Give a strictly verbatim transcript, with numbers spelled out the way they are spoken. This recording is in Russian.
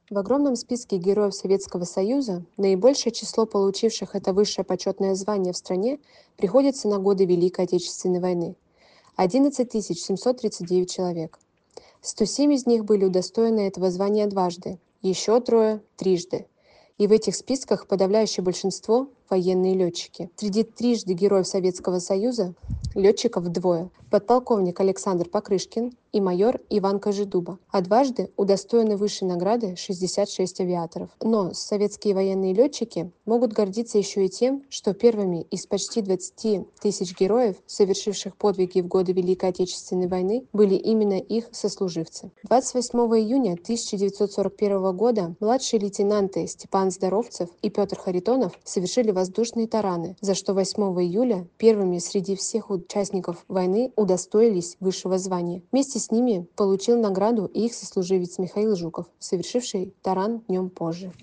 В огромном списке героев Советского Союза наибольшее число получивших это высшее почетное звание в стране приходится на годы Великой Отечественной войны — одиннадцать тысяч семьсот тридцать девять человек. сто семь из них были удостоены этого звания дважды, еще трое — трижды. И в этих списках подавляющее большинство — военные летчики. Среди трижды героев Советского Союза летчиков двое — подполковник Александр Покрышкин и майор Иван Кожедуба, а дважды удостоены высшей награды шестьдесят шесть авиаторов. Но советские военные летчики могут гордиться еще и тем, что первыми из почти двадцати тысяч героев, совершивших подвиги в годы Великой Отечественной войны, были именно их сослуживцы. двадцать восьмого июня тысяча девятьсот сорок первого года младшие лейтенанты Степан Здоровцев и Петр Харитонов совершили воздушные тараны, за что восьмого июля первыми среди всех участников войны удостоились высшего звания. Вместе с ними получил награду и их сослуживец Михаил Жуков, совершивший таран днем позже.